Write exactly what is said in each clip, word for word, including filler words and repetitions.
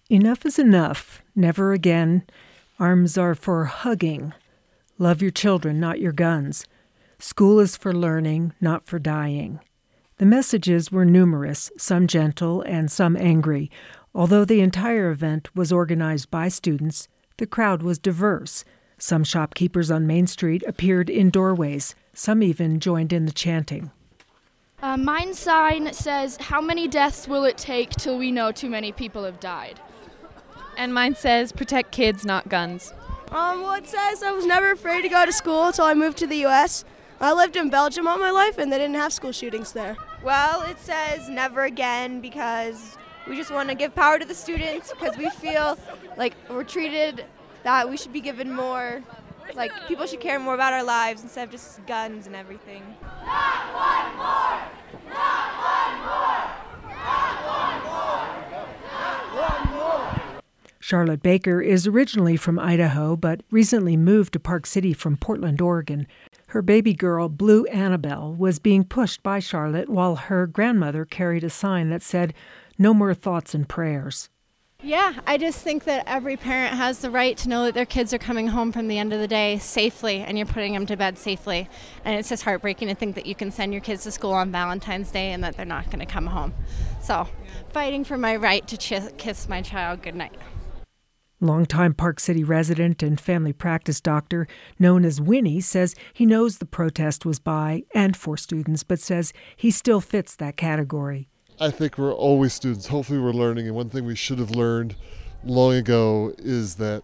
Enough is enough. Never again. Arms are for hugging. Love your children, not your guns. School is for learning, not for dying. The messages were numerous, some gentle and some angry. Although the entire event was organized by students, the crowd was diverse. Some shopkeepers on Main Street appeared in doorways. Some even joined in the chanting. Uh, mine sign says, "How many deaths will it take till we know too many people have died?" And mine says, "Protect kids, not guns." Um, well, it says I was never afraid to go to school until I moved to the U S I lived in Belgium all my life, and they didn't have school shootings there. Well, it says never again because we just want to give power to the students because we feel like we're treated that we should be given more, like people should care more about our lives instead of just guns and everything. Not one more! Not one more! Not one more! Not one more! Charlotte Baker is originally from Idaho, but recently moved to Park City from Portland, Oregon. Her baby girl, Blue Annabelle, was being pushed by Charlotte while her grandmother carried a sign that said, "No more thoughts and prayers." Yeah, I just think that every parent has the right to know that their kids are coming home from the end of the day safely and you're putting them to bed safely. And it's just heartbreaking to think that you can send your kids to school on Valentine's Day and that they're not going to come home. So, fighting for my right to ch- kiss my child goodnight. Longtime Park City resident and family practice doctor known as Winnie says he knows the protest was by and for students, but says he still fits that category. I think we're always students. Hopefully we're learning, and one thing we should have learned long ago is that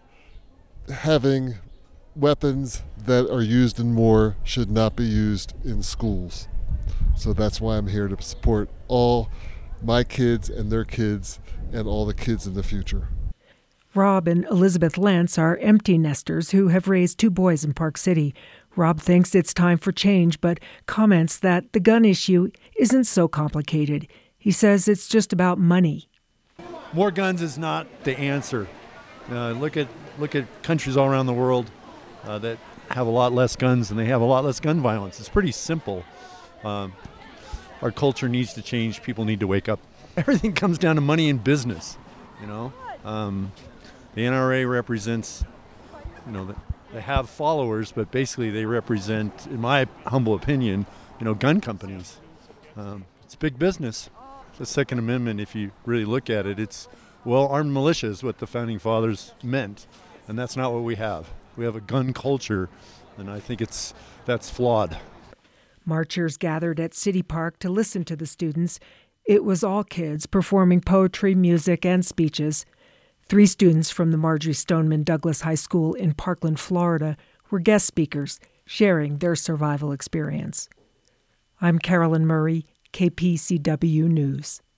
having weapons that are used in war should not be used in schools. So that's why I'm here to support all my kids and their kids and all the kids in the future. Rob and Elizabeth Lentz are empty nesters who have raised two boys in Park City. Rob thinks it's time for change, but comments that the gun issue isn't so complicated. He says it's just about money. More guns is not the answer. Uh, look at look at countries all around the world uh, that have a lot less guns and they have a lot less gun violence. It's pretty simple. Um, our culture needs to change. People need to wake up. Everything comes down to money and business, you know. Um, The N R A represents, you know, they have followers, but basically they represent, in my humble opinion, you know, gun companies. Um, it's big business. The Second Amendment, if you really look at it, it's, well, armed militia is what the Founding Fathers meant, and that's not what we have. We have a gun culture, and I think it's that's flawed. Marchers gathered at City Park to listen to the students. It was all kids performing poetry, music, and speeches. Three students from the Marjory Stoneman Douglas High School in Parkland, Florida, were guest speakers, sharing their survival experience. I'm Carolyn Murray, K P C W News.